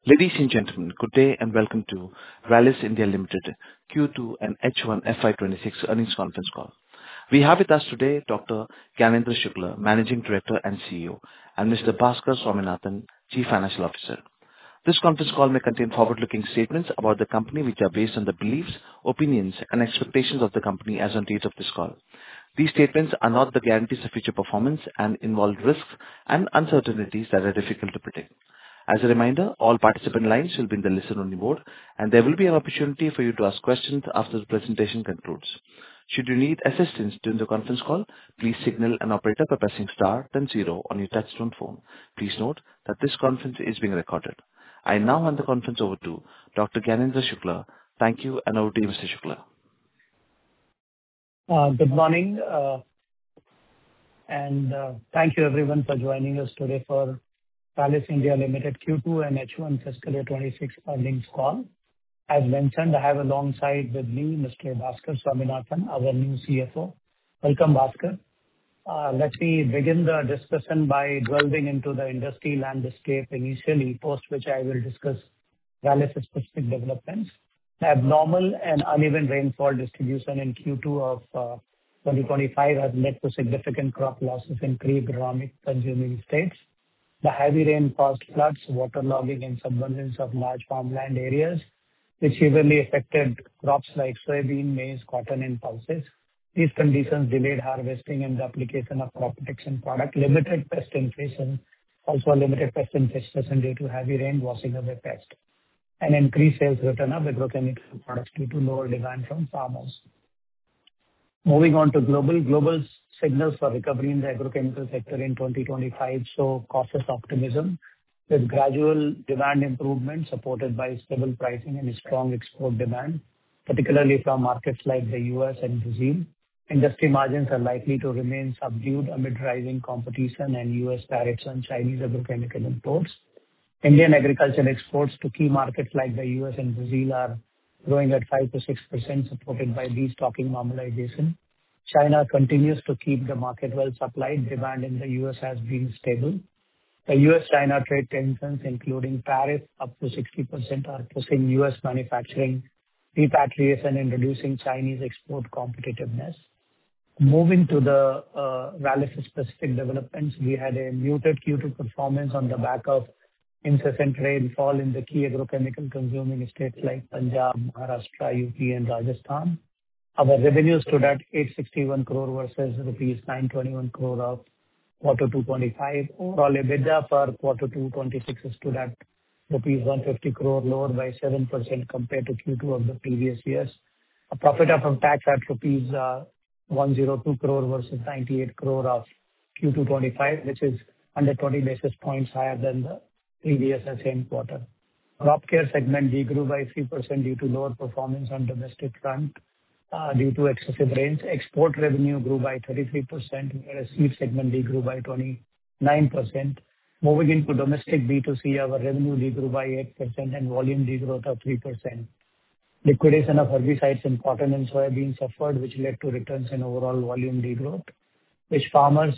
Ladies and gentlemen, good day and welcome to Rallis India Limited Q2 and H1 FY26 earnings conference call. We have with us today Dr. Gyanendra Shukla, Managing Director and CEO, and Mr. Bhaskar Swaminathan, Chief Financial Officer. This conference call may contain forward-looking statements about the company which are based on the beliefs, opinions, and expectations of the company as on date of this call. These statements are not the guarantees of future performance and involve risks and uncertainties that are difficult to predict. As a reminder, all participant lines will be in the listen-only mode, and there will be an opportunity for you to ask questions after the presentation concludes. Should you need assistance during the conference call, please signal an operator by pressing star then zero on your touchtone phone. Please note that this conference is being recorded. I now hand the conference over to Dr. Gyanendra Shukla. Thank you, and over to you, Mr. Shukla. Good morning, and thank you everyone for joining us today for Rallis India Limited Q2 and H1 fiscal year 26 earnings call. As mentioned, I have alongside with me Mr. Bhaskar Swaminathan, our new CFO. Welcome, Bhaskar. Let me begin the discussion by delving into the industry landscape initially, post which I will discuss Rallis' specific developments. The abnormal and uneven rainfall distribution in Q2 of 2025 has led to significant crop losses in key agronomic consuming states. The heavy rain caused floods, waterlogging, and submergence of large farmland areas, which severely affected crops like soybean, maize, cotton, and pulses. These conditions delayed harvesting and the application of crop protection product, limited pest infestation due to heavy rain washing away pests, and increased sales return of agrochemical products due to lower demand from farmers. Moving on to global signals for recovery in the agrochemical sector in 2025 show cautious optimism, with gradual demand improvement supported by stable pricing and strong export demand, particularly from markets like the US and Brazil. Industry margins are likely to remain subdued amid rising competition and US tariffs on Chinese agrochemical imports. Indian agricultural exports to key markets like the US and Brazil are growing at 5 to 6%, supported by destocking normalization. China continues to keep the market well supplied. Demand in the US has been stable. The US-China trade tensions, including tariffs up to 60%, are pushing US manufacturing repatriation and reducing Chinese export competitiveness. Moving to the Rallis specific developments, we had a muted Q2 performance on the back of incessant rainfall in the key agrochemical consuming states like Punjab, Maharashtra, UP, and Rajasthan. Our revenues stood at 861 crore versus rupees 921 crore of Q2 25. Overall, EBITDA for Q2 26 stood at rupees 150 crore, lower by 7% compared to Q2 of the previous years. A profit after tax at rupees 102 crore versus 98 crore of Q2 25, which is 120 basis points higher than the previous same quarter. Crop care segment degrew by 3% due to lower performance on domestic front due to excessive rains. Export revenue grew by 33%, whereas seed segment degrew by 29%. Moving into domestic B2C, our revenue degrew by 8% and volume degrowth of 3%. Liquidation of herbicides in cotton and soybean suffered, which led to returns in overall volume degrowth, with farmers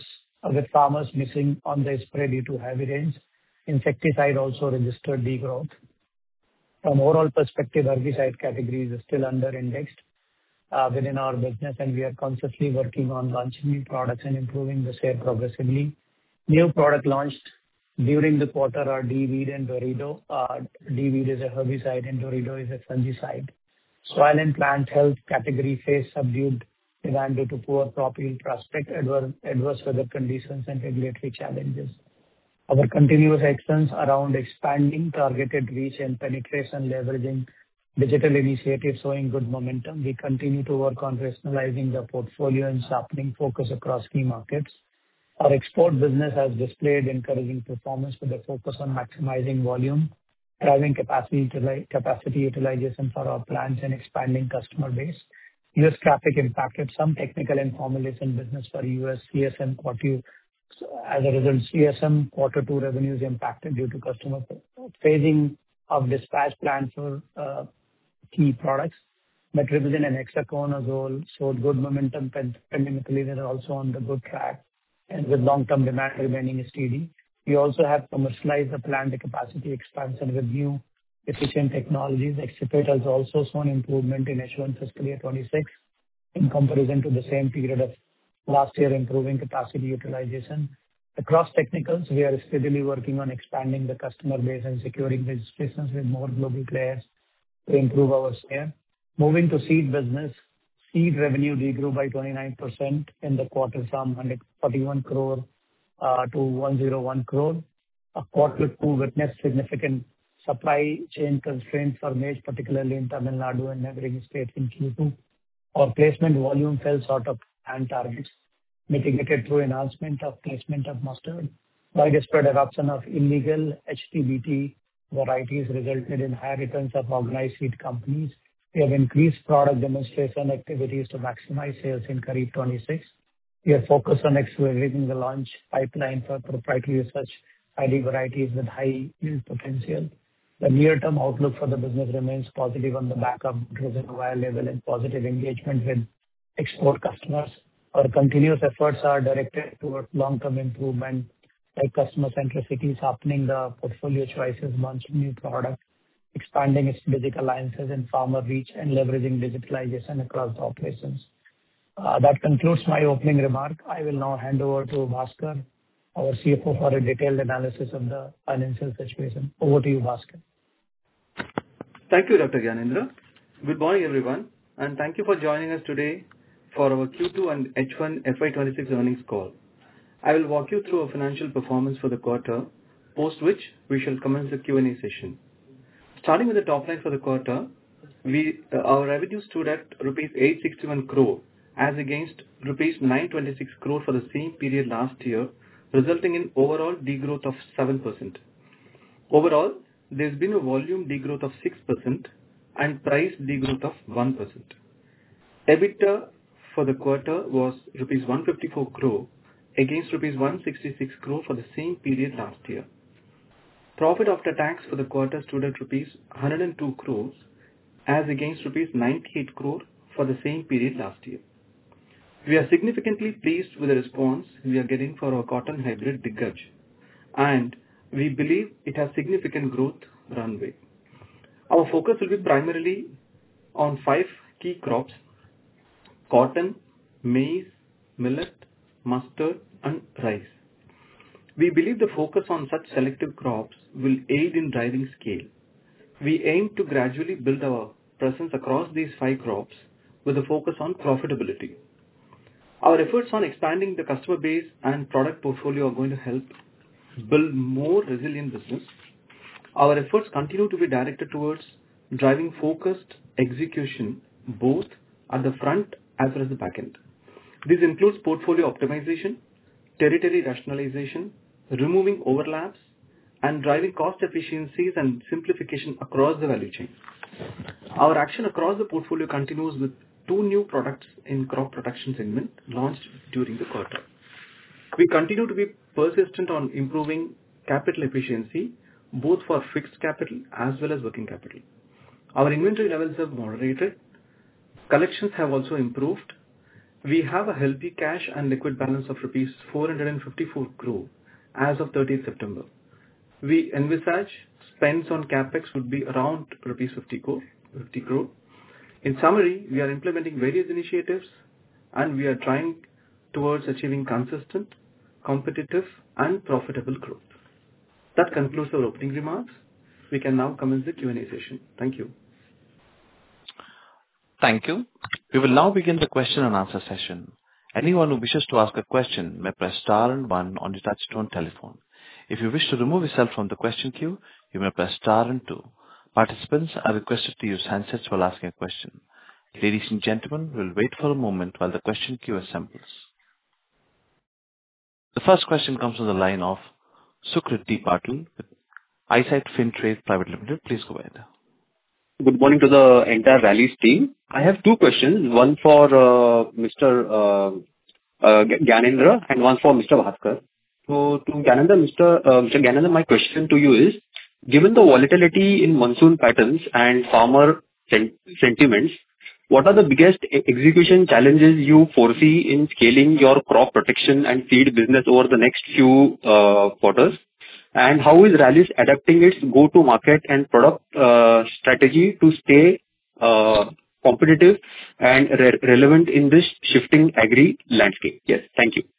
missing on the spray due to heavy rains. Insecticide also registered degrowth. From overall perspective, herbicide category is still under-indexed within our business, and we are consciously working on launching new products and improving the share progressively. New product launched during the quarter are D-Weed and Dorido. D-Weed is a herbicide and Dorido is a fungicide. Soil and plant health category faced subdued demand due to poor crop yield prospect, adverse weather conditions, and regulatory challenges. Our continuous actions around expanding targeted reach and penetration, leveraging digital initiatives showing good momentum. We continue to work on rationalizing the portfolio and sharpening focus across key markets. Our export business has displayed encouraging performance with a focus on maximizing volume, driving capacity utilization for our plants, and expanding customer base. US traffic impacted some technical and formulation business for US CSM Q2. As a result, CSM Q2 revenues impacted due to customer phasing of dispatch plans for key products. Metribuzin and hexaconazole showed good momentum. Pendimethalin is also on the good track, and with long-term demand remaining steady. We also have commercialized the planned capacity expansion with new efficient technologies. Excipient has also shown improvement in H1 fiscal year 2026 in comparison to the same period of last year, improving capacity utilization. Across technicals, we are steadily working on expanding the customer base and securing registrations with more global players to improve our share. Moving to seed business, seed revenue degrew by 29% in the quarter from 141 crore to 101 crore. Quarter two witnessed significant supply chain constraints for maize, particularly in Tamil Nadu and neighboring states in Q2. Our placement volume fell short of planned targets, mitigated through enhancement of placement of mustard. Widespread adoption of illegal HTBt varieties resulted in higher returns of organized seed companies. We have increased product demonstration activities to maximize sales in Kharif 26. We are focused on accelerating the launch pipeline for proprietary research ID varieties with high yield potential. The near-term outlook for the business remains positive on the back of reservoir level and positive engagement with export customers. Our continuous efforts are directed towards long-term improvement, like customer centricity, sharpening the portfolio choices, launching new products, expanding its strategic alliances and farmer reach, and leveraging digitalization across the operations. That concludes my opening remark. I will now hand over to Bhaskar, our CFO, for a detailed analysis of the financial situation. Over to you, Bhaskar. Thank you, Dr. Gyanendra. Good morning, everyone, and thank you for joining us today for our Q2 and H1 FY26 earnings call. I will walk you through our financial performance for the quarter, post which we shall commence the Q&A session. Starting with the top line for the quarter, our revenue stood at rupees 861 crore as against rupees 926 crore for the same period last year, resulting in overall degrowth of 7%. Overall, there's been a volume degrowth of 6% and price degrowth of 1%. EBITDA for the quarter was rupees 154 crore against rupees 166 crore for the same period last year. Profit after tax for the quarter stood at rupees 102 crores as against rupees 98 crore for the same period last year. We are significantly pleased with the response we are getting for our cotton hybrid Diggaz, and we believe it has significant growth runway. Our focus will be primarily on 5 key crops: cotton, maize, millet, mustard, and rice. We believe the focus on such selective crops will aid in driving scale. We aim to gradually build our presence across these 5 crops with a focus on profitability. Our efforts on expanding the customer base and product portfolio are going to help build more resilient business. Our efforts continue to be directed towards driving focused execution both at the front as well as the back end. This includes portfolio optimization, territory rationalization, removing overlaps, and driving cost efficiencies and simplification across the value chain. Our action across the portfolio continues with 2 new products in crop protection segment launched during the quarter. We continue to be persistent on improving capital efficiency, both for fixed capital as well as working capital. Our inventory levels have moderated. Collections have also improved. We have a healthy cash and liquid balance of rupees 454 crore as of 30th September. We envisage spends on capex would be around rupees 50 crore. In summary, we are implementing various initiatives and we are trying towards achieving consistent, competitive, and profitable growth. That concludes our opening remarks. We can now commence the Q&A session. Thank you. Thank you. We will now begin the question and answer session. Anyone who wishes to ask a question may press star and 1 on your touchtone telephone. If you wish to remove yourself from the question queue, you may press star and 2. Participants are requested to use handsets while asking a question. Ladies and gentlemen, we'll wait for a moment while the question queue assembles. The first question comes from the line of Sukrit D. Patil with Eyesight Fintrade Private Limited. Please go ahead. Good morning to the entire Rallis team. I have 2 questions, one for Mr. Gyanendra and one for Mr. Bhaskar. So to Mr. Gyanendra, my question to you is, given the volatility in monsoon patterns and farmer sentiments, what are the biggest execution challenges you foresee in scaling your crop protection and seed business over the next few quarters? And how is Rallis adapting its go-to-market and product strategy to stay competitive and relevant in this shifting agri landscape? Yes, thank you.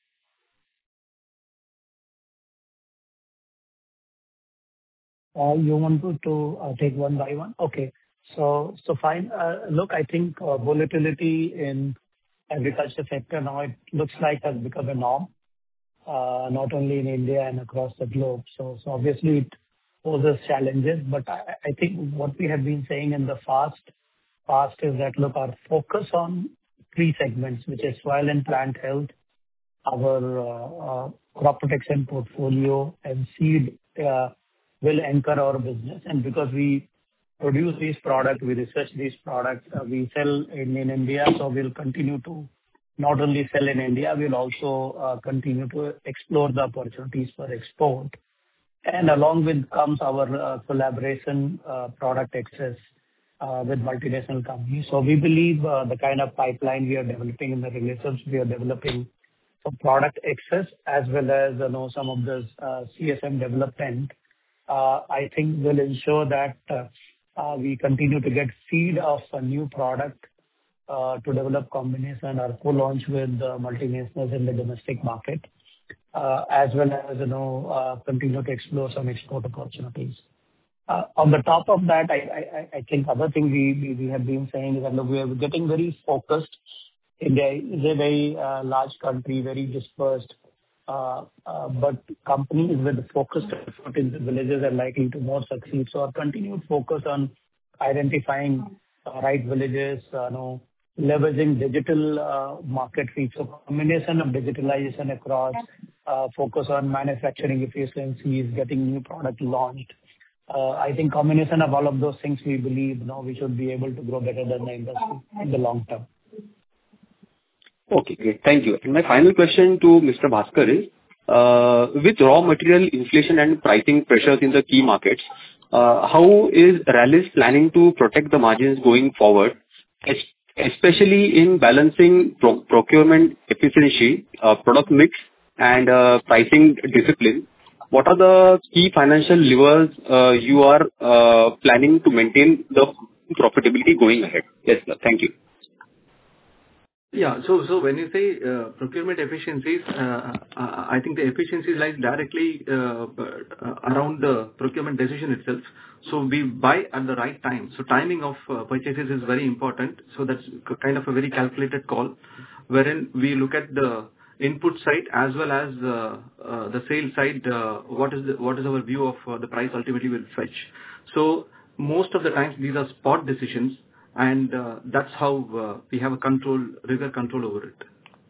You want to take one by one? Okay. So fine. Look, I think volatility in agriculture sector now it looks like has become a norm, not only in India and across the globe. So obviously it poses challenges, but I think what we have been saying in the past is that, look, our focus on three segments, which is soil and plant health, our crop protection portfolio and seed, will anchor our business. And because we produce these products, we research these products, we sell in India, so we'll continue to not only sell in India, we'll also continue to explore the opportunities for export. And along with comes our collaboration product access with multinational companies. So we believe the kind of pipeline we are developing and the relationships we are developing for product access as well as some of the CSM development, I think will ensure that we continue to get feed of a new product to develop combination or co-launch with multinationals in the domestic market, as well as continue to explore some export opportunities. On the top of that, I think other thing we have been saying is that, look, we are getting very focused. India is a very large country, very dispersed, but companies with focused effort in the villages are likely to more succeed. So our continued focus on identifying right villages, leveraging digital market reach, so combination of digitalization across, focus on manufacturing efficiencies, getting new product launched. I think combination of all of those things, we believe we should be able to grow better than the industry in the long term. Okay, great. Thank you. And my final question to Mr. Bhaskar is, with raw material inflation and pricing pressures in the key markets, how is Rallis planning to protect the margins going forward, especially in balancing procurement efficiency, product mix, and pricing discipline? What are the key financial levers you are planning to maintain the profitability going ahead? Yes, sir. Thank you. Yeah. So when you say procurement efficiencies, I think the efficiencies lies directly around the procurement decision itself. So we buy at the right time. So timing of purchases is very important. So that's kind of a very calculated call, wherein we look at the input side as well as the sales side. What is our view of the price ultimately will fetch? So most of the times these are spot decisions. And that's how we have rigor control over it.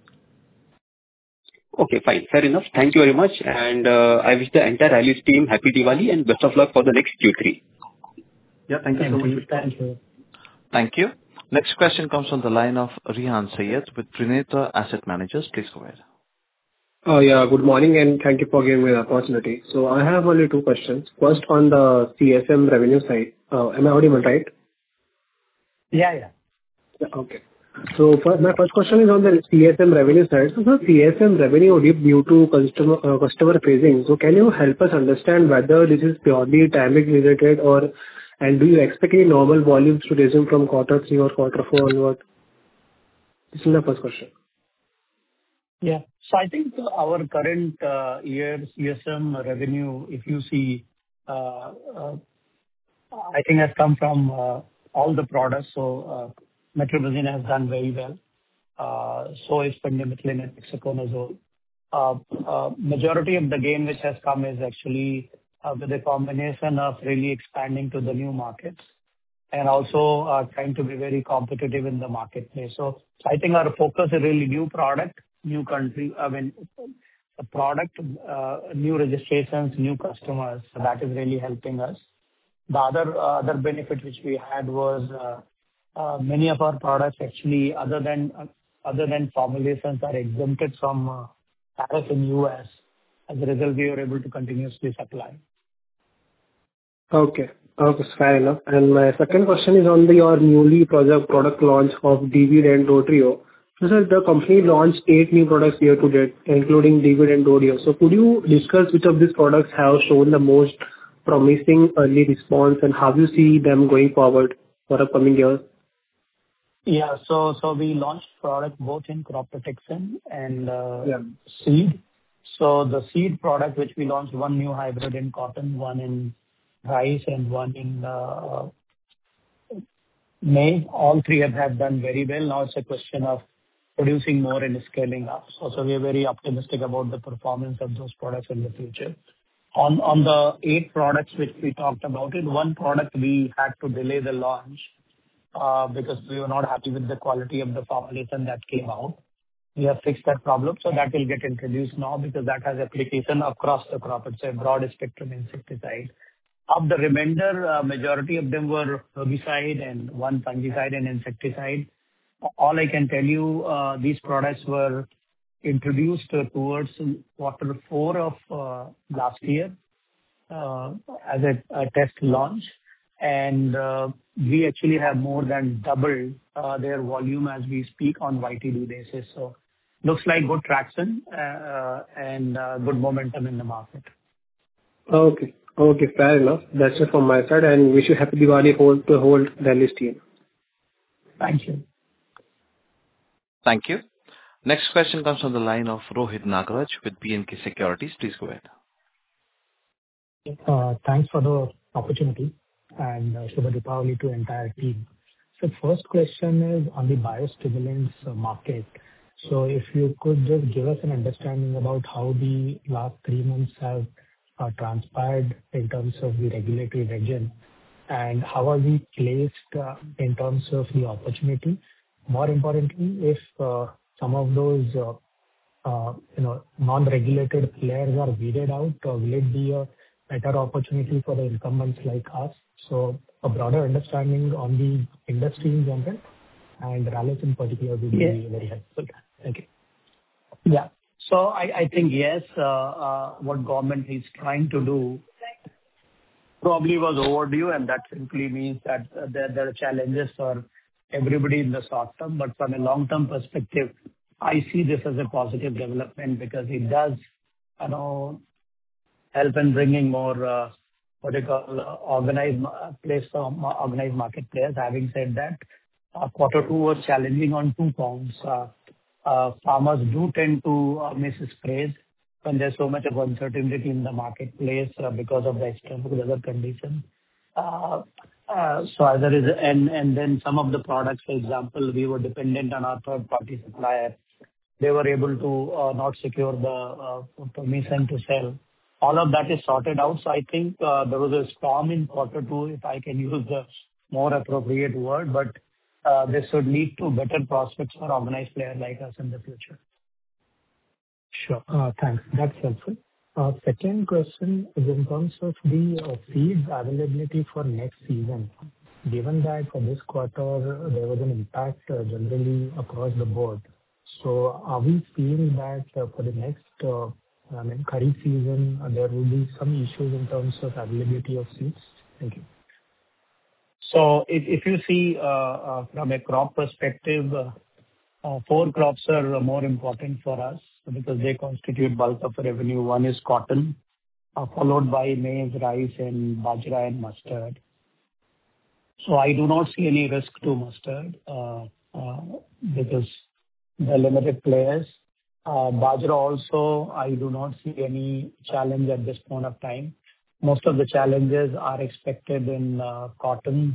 Okay, fine. Fair enough. Thank you very much. And I wish the entire Rallis team happy Diwali and best of luck for the next Q3. Yeah, thank you so much. Thank you. Thank you. Next question comes from the line of Rehan Syed with Trinetra Asset Managers. Please go ahead. Yeah, good morning and thank you for giving me the opportunity. So I have only two questions. First, on the CSM revenue side, am I audible, right? Yeah. Okay. So my first question is on the CSM revenue side. So the CSM revenue dip due to customer phasing. So can you help us understand whether this is purely timing related and do you expect any normal volumes to resume from quarter 3 or quarter 4 onward? This is my first question. Yeah. So I think our current year CSM revenue, if you see, I think has come from all the products. So Metribuzin has done very well. So is Pendimethalin and Hexaconazole. Majority of the gain which has come is actually with a combination of really expanding to the new markets and also trying to be very competitive in the marketplace. So I think our focus is really new product, new country, the product, new registrations, new customers. So that is really helping us. The other benefit which we had was many of our products actually, other than formulations, are exempted from tariff in US. As a result, we were able to continuously supply. Okay, fair enough. And my second question is on your newly product launch of Divid and Rotrio. So, sir, the company launched 8 new products year to date, including Divid and Dodio. So could you discuss which of these products have shown the most promising early response, and how you see them going forward for upcoming years? Yeah. So we launched product both in crop protection and Yeah. seed. So the seed product, which we launched, one new hybrid in cotton, one in rice, and one in maize. All three have done very well. Now it's a question of producing more and scaling up. So we are very optimistic about the performance of those products in the future. On the 8 products which we talked about, in one product we had to delay the launch because we were not happy with the quality of the formulation that came out. We have fixed that problem, so that will get introduced now because that has application across the crop. It's a broad spectrum insecticide. Of the remainder, majority of them were herbicide and one fungicide and insecticide. All I can tell you, these products were introduced towards quarter 4 of last year as a test launch. And we actually have more than doubled their volume as we speak on YTD basis. So looks like good traction and good momentum in the market. Okay. Okay, fair enough. That's it from my side, and wish you happy Diwali to the whole Rallis team. Thank you. Thank you. Next question comes from the line of Rohit Nagraj with B&K Securities. Please go ahead. Thanks for the opportunity, and Shubha Deepavali to entire team. So first question is on the biostimulants market. So if you could just give us an understanding about how the last 3 months have transpired in terms of the regulatory regime, and how are we placed in terms of the opportunity? More importantly, if some of those non-regulated players are weeded out, will it be a better opportunity for the incumbents like us? So a broader understanding on the industry in general and Rallis in particular would be very helpful. Thank you. Yeah. So I think, yes, what government is trying to do probably was overdue, and that simply means that there are challenges for everybody in the short term. But from a long-term perspective, I see this as a positive development because it does help in bringing more what they call organized market players. Having said that, quarter 2 was challenging on 2 counts. Farmers do tend to miss sprays when there's so much of uncertainty in the marketplace because of the external weather conditions. So as a result, and then some of the products, for example, we were dependent on our third-party supplier. They were able to not secure the permission to sell. All of that is sorted out. So I think there was a storm in quarter 2, if I can use the more appropriate word, but this should lead to better prospects for organized players like us in the future. Sure. Thanks. That's helpful. Second question is in terms of the seeds availability for next season. Given that for this quarter, there was an impact generally across the board. So are we seeing that for the next Kharif season, there will be some issues in terms of availability of seeds? Thank you. So if you see from a crop perspective, 4 crops are more important for us because they constitute bulk of revenue. One is cotton, followed by maize, rice, and bajra and mustard. So I do not see any risk to mustard because the limited players. Bajra also, I do not see any challenge at this point of time. Most of the challenges are expected in cotton,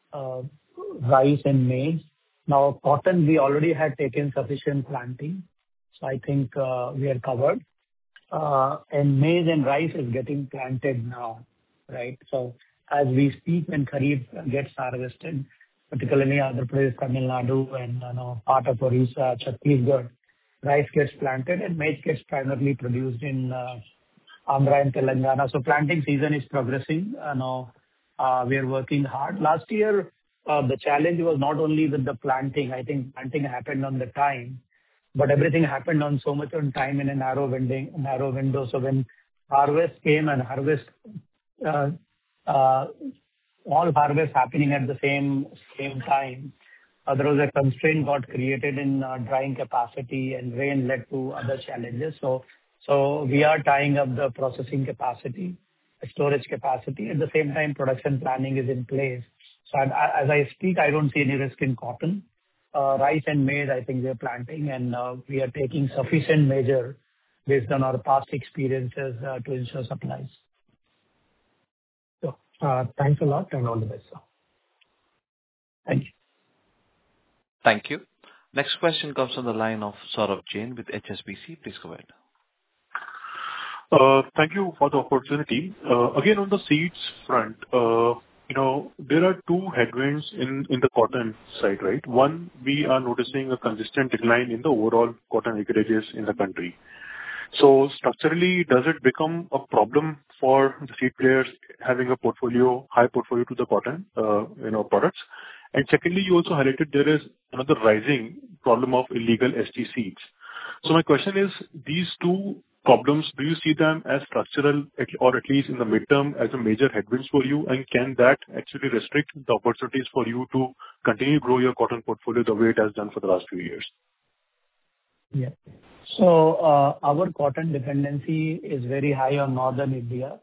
rice, and maize. Now, cotton, we already had taken sufficient planting, so I think we are covered. And maize and rice is getting planted now, right? So as we speak, when Kharif gets harvested, particularly Andhra Pradesh, Tamil Nadu, and part of Orissa, Chhattisgarh, rice gets planted and maize gets primarily produced in Andhra and Telangana. So planting season is progressing. We are working hard. Last year, the challenge was not only with the planting. I think planting happened on the time, but everything happened on so much on time in a narrow window. So when harvest came and all harvest happening at the same time, there was a constraint got created in drying capacity, and rain led to other challenges. So we are tying up the processing capacity, storage capacity. At the same time, production planning is in place. So as I speak, I don't see any risk in cotton. Rice and maize, I think we are planting, and we are taking sufficient measure based on our past experiences to ensure supplies. So, thanks a lot, and all the best, sir. Thank you. Thank you. Next question comes from the line of Saurabh Jain with HSBC. Please go ahead. Thank you for the opportunity. Again, on the seeds front, there are two headwinds in the cotton side, right? One, we are noticing a consistent decline in the overall cotton acreages in the country. So structurally, does it become a problem for the seed players having a high portfolio to the cotton, products? And secondly, you also highlighted there is another rising problem of illegal ST seeds. So my question is, these two problems, do you see them as structural, or at least in the midterm, as a major headwinds for you? And can that actually restrict the opportunities for you to continue to grow your cotton portfolio the way it has done for the last few years? Yeah. So our cotton dependency is very high on northern India.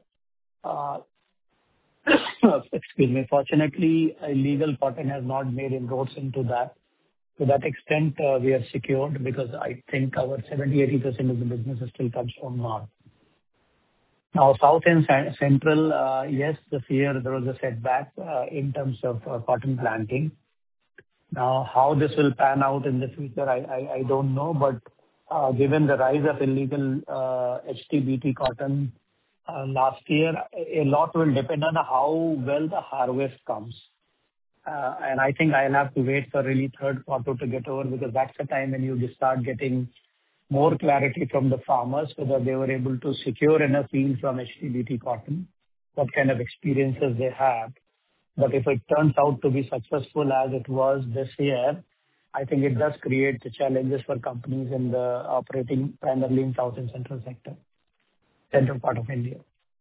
Excuse me. Fortunately, illegal cotton has not made inroads into that. To that extent, we are secured because I think our 70-80% of the business still comes from north. Now, south and central, yes, this year there was a setback in terms of cotton planting. Now, how this will pan out in the future, I don't know. But given the rise of illegal HTBT cotton last year, a lot will depend on how well the harvest comes. And I think I'll have to wait for really third quarter to get over, because that's the time when you start getting more clarity from the farmers, whether they were able to secure enough yield from HTBT cotton, what kind of experiences they have. But if it turns out to be successful as it was this year, I think it does create the challenges for companies in the operating primarily in south and central part of India.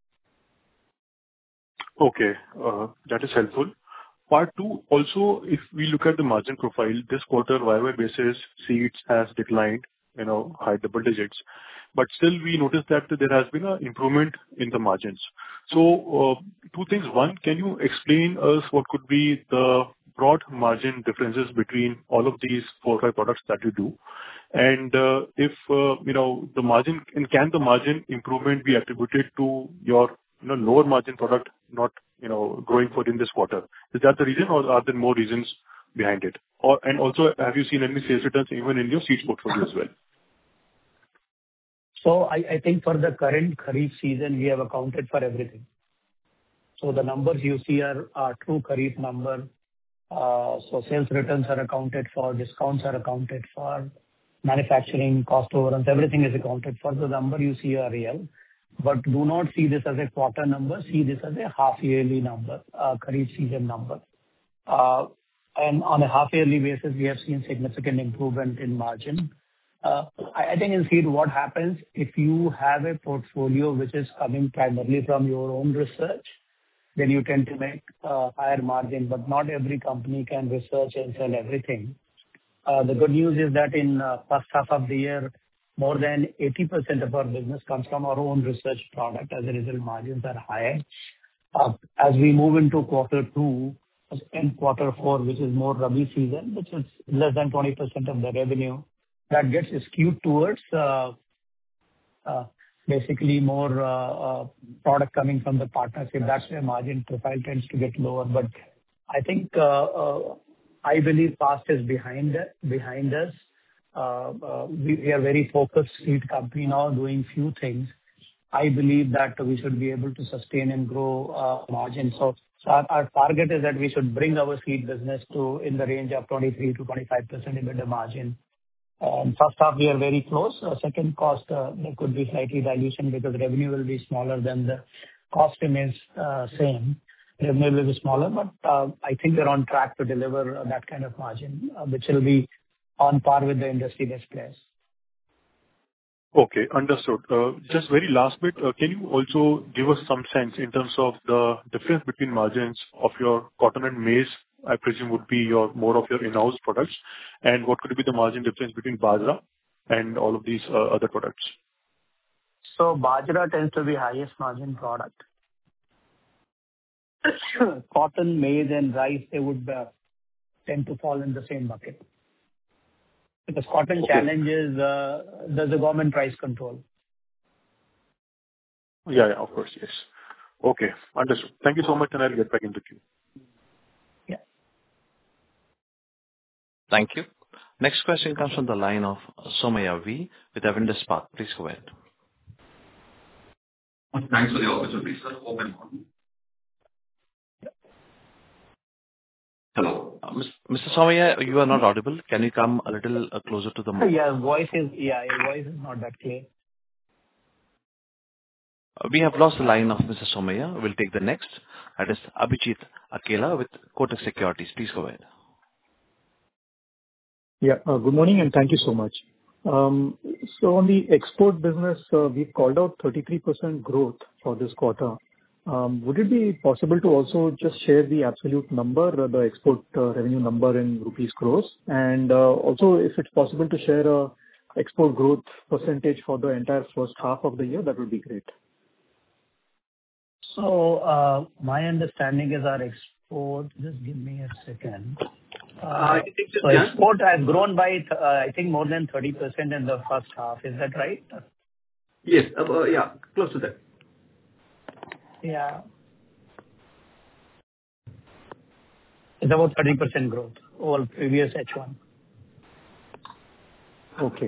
Okay, that is helpful. Part two, also, if we look at the margin profile, this quarter, YY basis, seeds has declined, high double digits. But still, we noticed that there has been an improvement in the margins. So, two things. One, can you explain us what could be the broad margin differences between all of these 4 or 5 products that you do? And if, the margin, and can the margin improvement be attributed to your, lower margin product not, growing for in this quarter? Is that the reason, or are there more reasons behind it? And also, have you seen any sales returns even in your seeds portfolio as well? So I think for the current Kharif season, we have accounted for everything. So the numbers you see are true Kharif number. So sales returns are accounted for, discounts are accounted for, manufacturing cost overruns, everything is accounted for. The number you see are real. But do not see this as a quarter number. See this as a half-yearly number, Kharif season number. And on a half-yearly basis, we have seen significant improvement in margin. I think in seed, what happens, if you have a portfolio which is coming primarily from your own research, then you tend to make higher margin. But not every company can research and sell everything. The good news is that in first half of the year, more than 80% of our business comes from our own research product. As a result, margins are higher. As we move into quarter 2 and quarter 4, which is more Rabi season, which is less than 20% of the revenue, that gets skewed towards basically more product coming from the partnership. That's where margin profile tends to get lower. But I think I believe past is behind us. We are very focused seed company now, doing few things. I believe that we should be able to sustain and grow margin. So our target is that we should bring our seed business to in the range of 23 to 25% EBITDA margin. First half, we are very close. Second cost, there could be slightly dilution because revenue will be smaller than the cost remains same. Revenue will be smaller, but I think we're on track to deliver that kind of margin, which will be on par with the industry best players. Okay, understood. Just very last bit, can you also give us some sense in terms of the difference between margins of your cotton and maize I presume would be more of your in-house products? And what could be the margin difference between Bajra and all of these other products? So Bajra tends to be highest margin product. Cotton, maize, and rice, they would tend to fall in the same bucket. Because cotton challenges, there's a government price control. Yeah, of course, yes. Okay, understood. Thank you so much, and I'll get back into queue. Yeah. Thank you. Next question comes from the line of Somaiah V. with Avendus Spark. Please go ahead. Thanks for the opportunity, sir. Hope I'm on. Hello. Mr. Somaiah, you are not audible. Can you come a little closer to the mic? Your voice is not that clear. We have lost the line of Mr. Somaiah. We'll take the next. That is Abhijit Akella with Kotak Securities. Please go ahead. Yeah. Good morning, and thank you so much. So on the export business, we've called out 33% growth for this quarter. Would it be possible to also just share the absolute number, the export revenue number in rupees crores? And also, if it's possible to share a export growth percentage for the entire first half of the year, that would be great. So my understanding is our export, just give me a second. So export has grown by, I think, more than 30% in the first half. Is that right? Yes. Yeah, close to that. Yeah. It's about 30% growth over previous H1. Okay.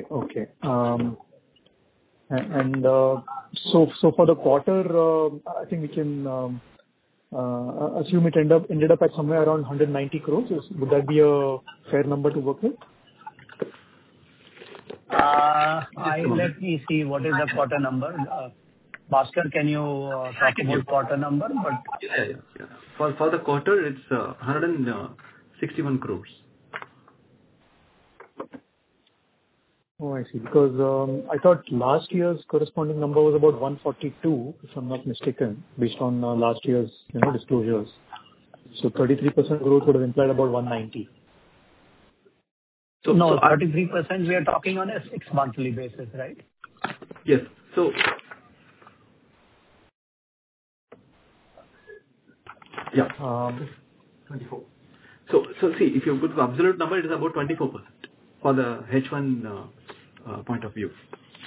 So for the quarter, I think we can assume it ended up at somewhere around 190 crores. Would that be a fair number to work with? Let me see what is the quarter number. Bhaskar, can you talk about quarter number? Yeah. For the quarter, it's 161 crores. Oh, I see. Because I thought last year's corresponding number was about 142, if I'm not mistaken, based on last year's disclosures. So 33% growth would have implied about 190. So 33% we are talking on a 6-monthly basis, right? Yes. So yeah. 24. So see, if you put the absolute number, it is about 24% for the H1 point of view.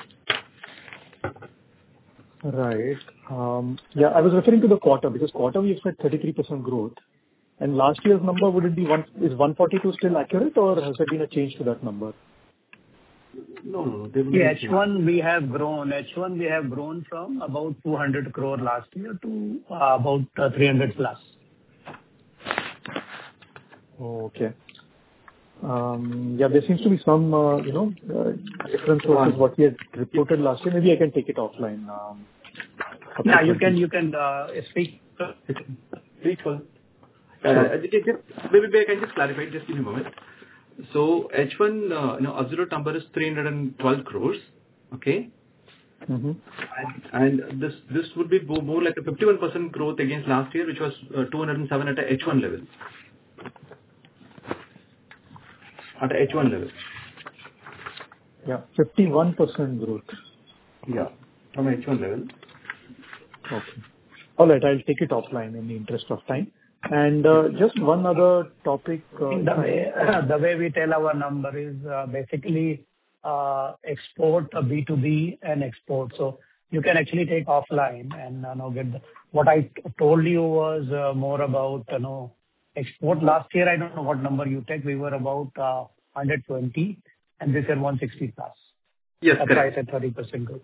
Right. Yeah, I was referring to the quarter, because quarter we expect 33% growth. And last year's number, would it be is 142 still accurate, or has there been a change to that number? No. H1 we have grown from about 200 crore last year to about 300 plus. Okay. Yeah, there seems to be some, difference versus what we had reported last year. Maybe I can take it offline. Yeah, you can speak. Please hold. Maybe I can just clarify. Just give me a moment. So H1, absolute number is 312 crores. Okay. Mm-hmm. And this would be more like a 51% growth against last year, which was 207 at a H1 level. At a H1 level. Yeah, 51% growth. Yeah, from H1 level. Okay. All right, I'll take it offline in the interest of time. And just one other topic. The way we tell our number is basically export, B2B, and export. So you can actually take offline and get what I told you was more about export. Last year, I don't know what number you take. We were about 120, and this year 160 plus. Yes, that's why I said 30% growth.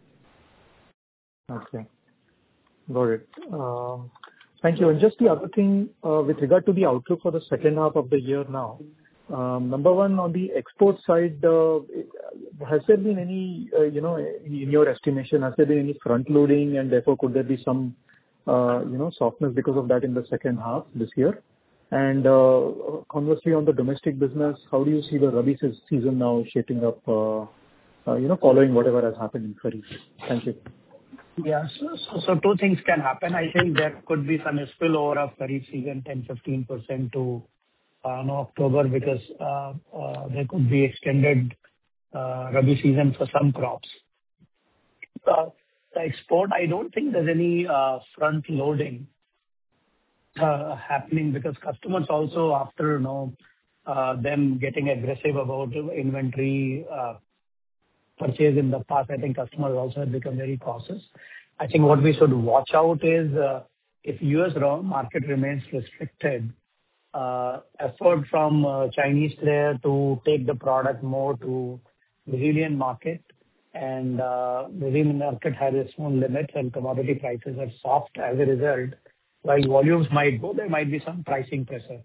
Okay, got it. Thank you. And just the other thing, with regard to the outlook for the second half of the year now, number one, on the export side, has there been any, in your estimation, has there been any front loading, and therefore could there be some, softness because of that in the second half this year? And conversely, on the domestic business, how do you see the Rabi season now shaping up, following whatever has happened in Kharif? Thank you. Yeah, so two things can happen. I think there could be some spillover of Kharif season, 10-15% to October because there could be extended Rabi season for some crops. The export, I don't think there's any front loading happening because customers also after them getting aggressive about inventory purchase in the past, I think customers also have become very cautious. I think what we should watch out is if U.S. raw market remains restricted, effort from Chinese player to take the product more to Brazilian market, and Brazilian market has its own limits and commodity prices are soft as a result. While volumes might go, there might be some pricing pressure.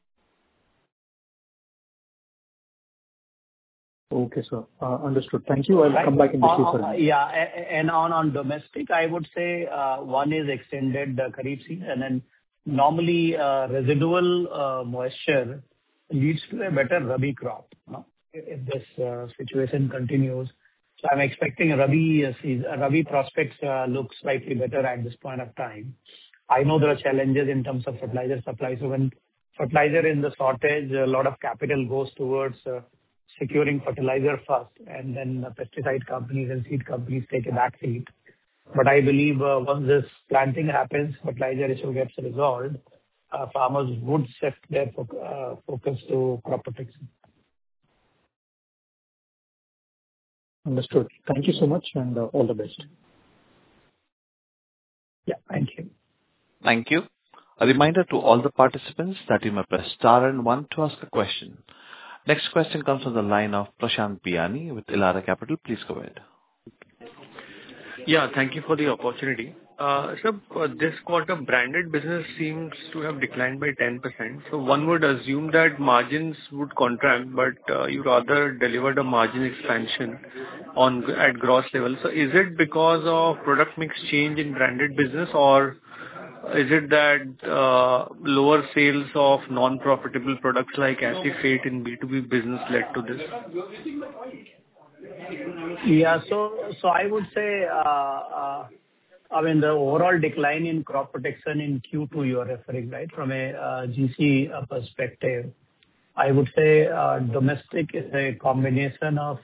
Okay, sir. Understood. Thank you. I'll come back in the queue for that. Yeah. And on domestic, I would say one is extended Kharif season, and normally residual moisture leads to a better Rabi crop if this situation continues. So I'm expecting Rabi prospects look slightly better at this point of time. I know there are challenges in terms of fertilizer supply. So when fertilizer is in the shortage, a lot of capital goes towards securing fertilizer first, and then the pesticide companies and seed companies take a back seat. But I believe once this planting happens, fertilizer issue gets resolved, farmers would shift their focus to crop protection. Understood. Thank you so much, and all the best. Yeah, thank you. Thank you. A reminder to all the participants that you may press star and one to ask a question. Next question comes from the line of Prashant Biyani with Elara Capital. Please go ahead. Yeah, thank you for the opportunity. So this quarter, branded business seems to have declined by 10%. So one would assume that margins would contract, but you rather delivered a margin expansion at gross level. So is it because of product mix change in branded business, or is it that lower sales of non-profitable products like acephate in B2B business led to this? Yeah, so I would say, the overall decline in crop protection in Q2 you are referring, right, from a GC perspective. I would say domestic is a combination of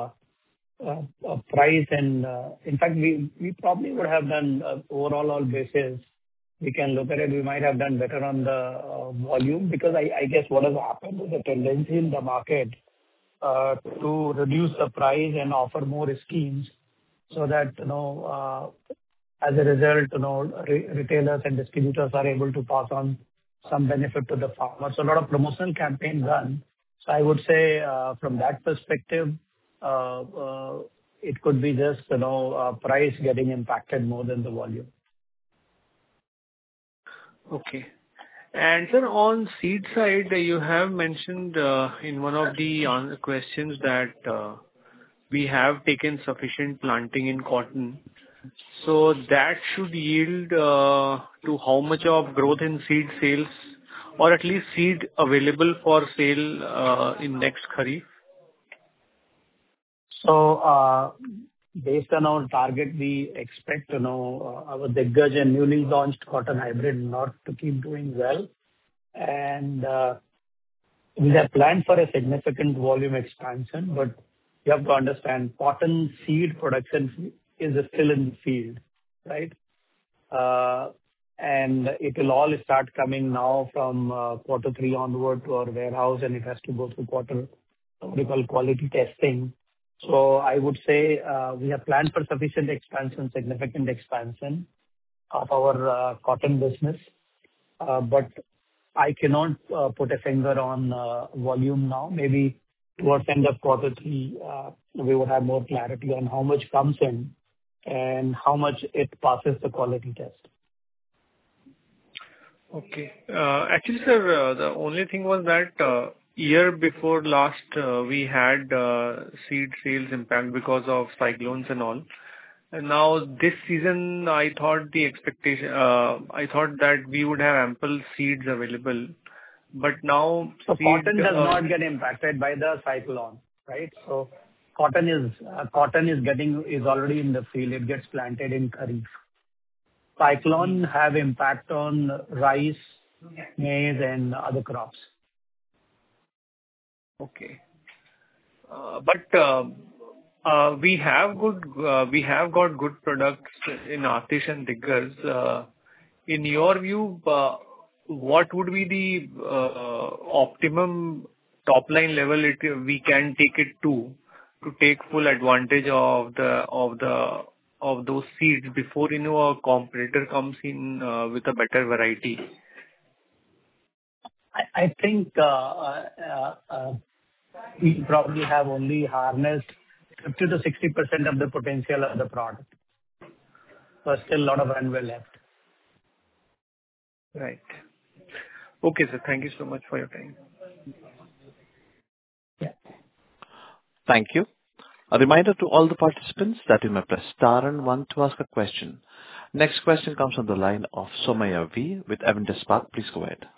price and, in fact, we probably would have done overall basis. We can look at it, we might have done better on the volume because I guess what has happened is a tendency in the market to reduce the price and offer more schemes so that, as a result, retailers and distributors are able to pass on some benefit to the farmers. So a lot of promotional campaigns done. So I would say from that perspective, it could be just, price getting impacted more than the volume. Okay. And sir, on seed side, you have mentioned in one of the questions that we have taken sufficient planting in cotton. So that should yield to how much of growth in seed sales, or at least seed available for sale in next Kharif? So based on our target, we expect our Diggaz and newly launched cotton hybrid not to keep doing well. And we have planned for a significant volume expansion, but you have to understand cotton seed production is still in the field, right? And it will all start coming now from Q3 onward to our warehouse, and it has to go through what we call quality testing. So I would say we have planned for sufficient expansion, significant expansion of our cotton business. But I cannot put a finger on volume now. Maybe towards the end of Q3, we would have more clarity on how much comes in and how much it passes the quality test. Okay. Actually, sir, the only thing was that year before last, we had seed sales impact because of cyclones and all. And now this season, I thought that we would have ample seeds available. But now, so cotton does not get impacted by the cyclone, right? So cotton is already in the field. It gets planted in Kharif. Cyclone have impact on rice, maize, and other crops. Okay. But we have got good products in Aatish and Diggaz. In your view, what would be the optimum top line level we can take it to take full advantage of those seeds before a competitor comes in with a better variety? I think we probably have only harnessed 50%-60% of the potential of the product. There's still a lot of runway left. Right. Okay, sir. Thank you so much for your time. Yeah. Thank you. A reminder to all the participants that you may press star and one to ask a question. Next question comes from the line of Somaiah V. with Avendus Spark. Please go ahead.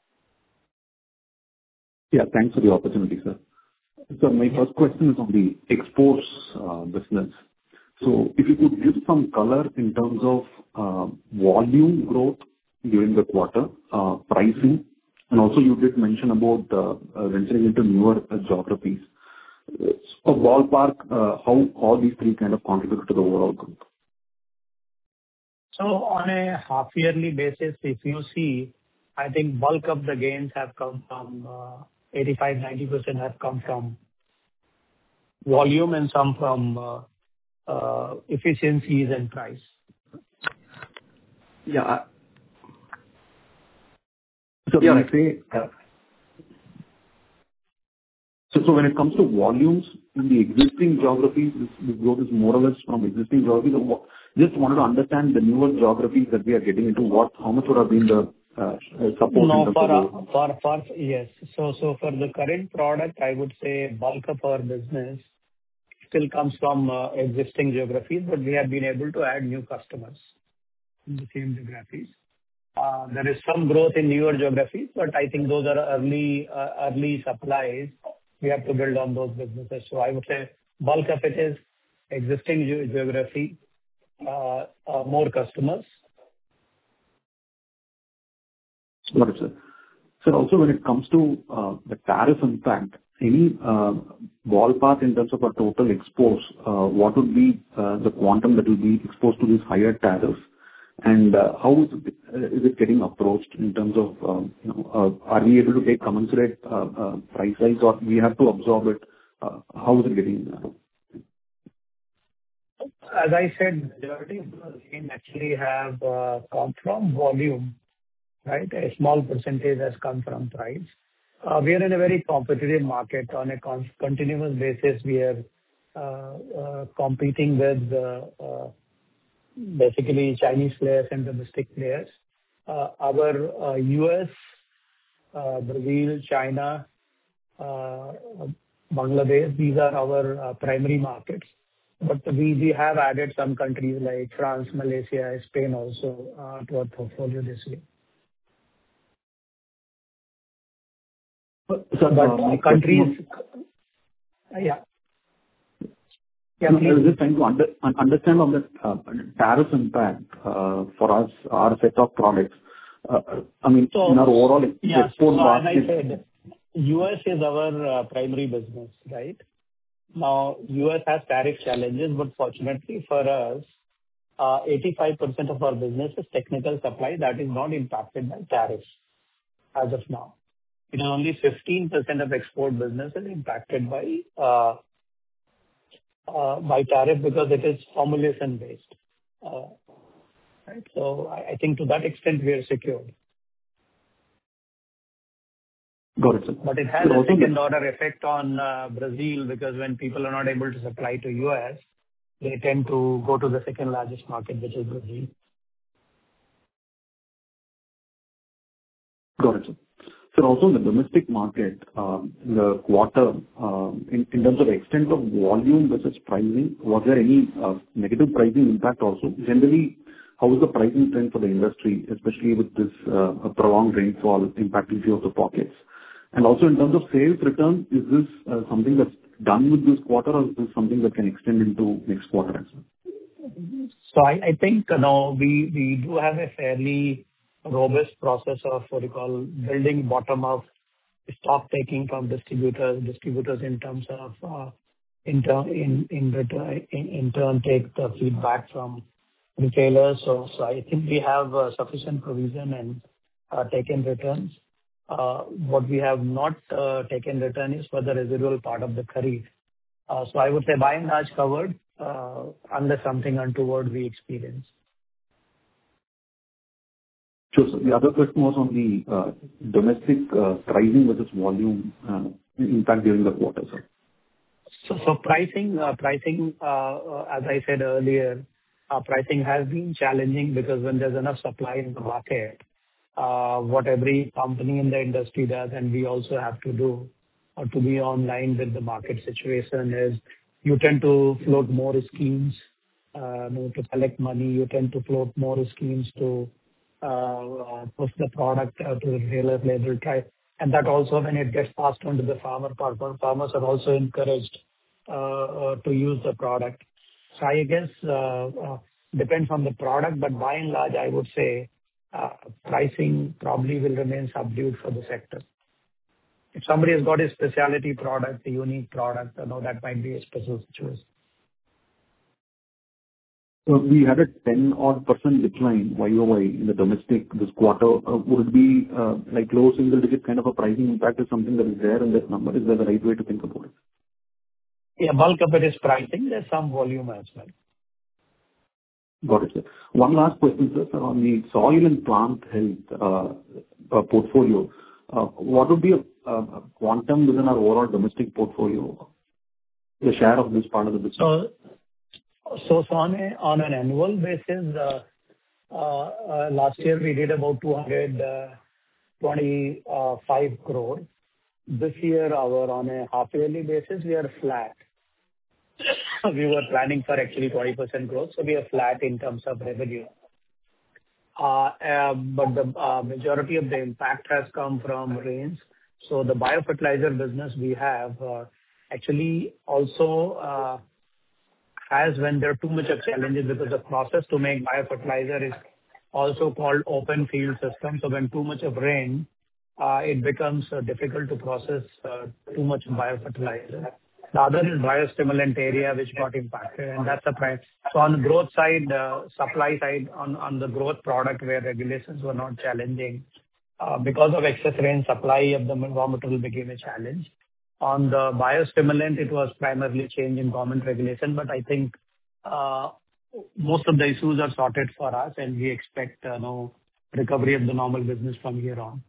Yeah, thanks for the opportunity, sir. So my first question is on the exports business. So if you could give some color in terms of volume growth during the quarter, pricing, and also you did mention about venturing into newer geographies. So ballpark, how all these three kind of contribute to the overall growth? So on a half-yearly basis, if you see, I think bulk of the gains have come from 85%-90% have come from volume and some from efficiencies and price. Yeah. So when I say, so when it comes to volumes in the existing geographies, this growth is more or less from existing geographies. Just wanted to understand the newer geographies that we are getting into, how much would have been the support? No, yes. So for the current product, I would say bulk of our business still comes from existing geographies, but we have been able to add new customers in the same geographies. There is some growth in newer geographies, but I think those are early supplies. We have to build on those businesses. So I would say bulk of it is existing geography, more customers. Got it, sir. Sir, also when it comes to the tariff impact, any ballpark in terms of our total exports, what would be the quantum that will be exposed to these higher tariffs? And how is it getting approached in terms of, are we able to take commensurate price hikes or we have to absorb it? How is it getting? As I said, majority of the gain actually have come from volume, right? A small percentage has come from price. We are in a very competitive market. On a continuous basis, we are competing with basically Chinese players and domestic players. Our US, Brazil, China, Bangladesh, these are our primary markets. But we have added some countries like France, Malaysia, Spain also to our portfolio this year. But countries, yeah. I was just trying to understand on the tariff impact for us, our set of products. I mean, in our overall export market. As I said, US is our primary business, right? Now, US has tariff challenges, but fortunately for us, 85% of our business is technical supply that is not impacted by tariffs as of now. Only 15% of export business is impacted by tariff because it is formulation-based. Right? So I think to that extent, we are secured. Got it, sir. But it has a second-order effect on Brazil because when people are not able to supply to US, they tend to go to the second largest market, which is Brazil. Got it, sir. Sir, also in the domestic market, in the quarter, in terms of extent of volume versus pricing, was there any negative pricing impact also? Generally, how is the pricing trend for the industry, especially with this prolonged rainfall impacting few of the pockets? And also in terms of sales return, is this something that's done with this quarter or is this something that can extend into next quarter as well? So I think we do have a fairly robust process of what you call building bottom-up stock taking from distributors in terms of in turn take the feedback from retailers. So I think we have sufficient provision and taken returns. What we have not taken return is for the residual part of the Kharif. So I would say by and large covered, unless something untoward we experience. Sure, sir. The other question was on the domestic pricing versus volume impact during the quarter, sir. So pricing, as I said earlier, pricing has been challenging because when there's enough supply in the market, what every company in the industry does, and we also have to do, to be online with the market situation, is you tend to float more schemes to collect money. You tend to float more schemes to push the product to the retailer level. And that also, when it gets passed on to the farmers are also encouraged to use the product. So I guess depends on the product, but by and large, I would say pricing probably will remain subdued for the sector. If somebody has got a specialty product, a unique product, that might be a special situation. So we had a 10-odd% decline YOY in the domestic this quarter. Would it be like low single-digit kind of a pricing impact is something that is there in that number? Is that the right way to think about it? Yeah, bulk of it is pricing. There's some volume as well. Got it, sir. One last question, sir. On the soil and plant health portfolio, what would be a quantum within our overall domestic portfolio, the share of this part of the business? So on an annual basis, last year we did about 225 crore. This year, on a half-yearly basis, we are flat. We were planning for actually 20% growth, so we are flat in terms of revenue. But the majority of the impact has come from rains. So the biofertilizer business we have actually also has when there are too much of challenges, because the process to make biofertilizer is also called open field system. So when too much of rain, it becomes difficult to process too much biofertilizer. The other is biostimulant area which got impacted, and that's a price. So on the growth side, supply side, on the growth product where regulations were not challenging, because of excess rain, supply of the raw material became a challenge. On the biostimulant, it was primarily change in government regulation, but I think most of the issues are sorted for us, and we expect recovery of the normal business from here on.